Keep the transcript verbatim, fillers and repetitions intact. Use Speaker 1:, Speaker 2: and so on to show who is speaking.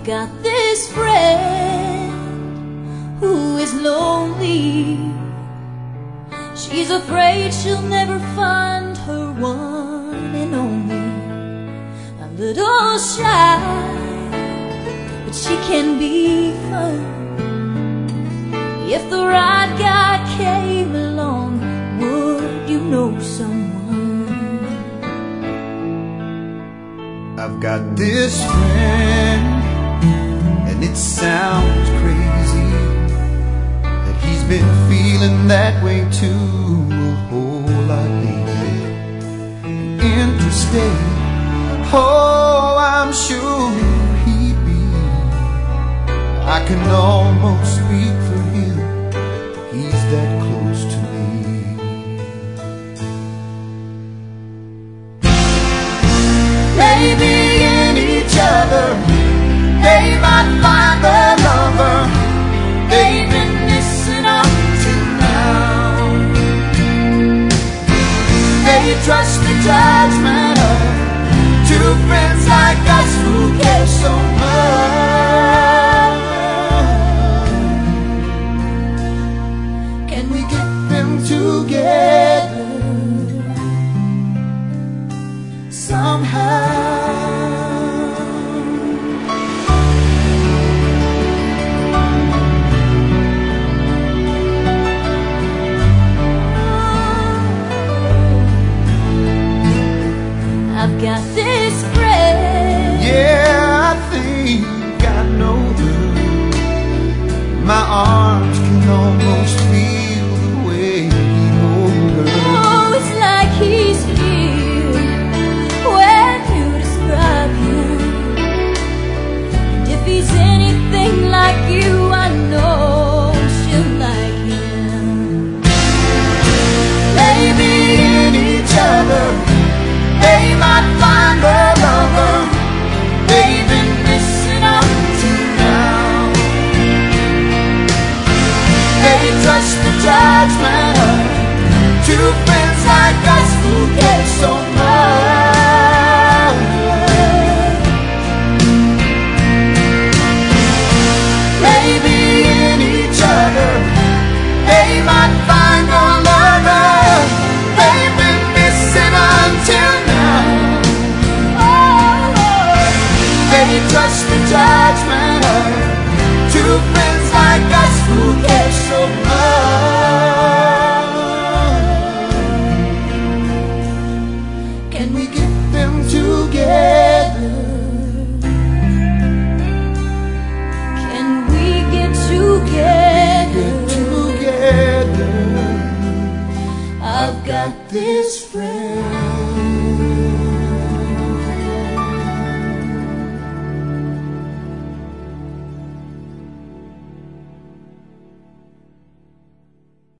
Speaker 1: got this friend who is lonely. She's afraid she'll never find her one and only. A little shy, but she can be fun. If the right guy came along, would you know someone?
Speaker 2: I've got this friend, and it sounds crazy that he's been feeling that way too a whole lot lately. Interstate, oh, I'm sure he'd be. I can almost speak for him, he's that close to me. Maybe in each other they might find their lover they've been missing up till now. They trust the judgment of two friends like us who care so much. Can we get them together?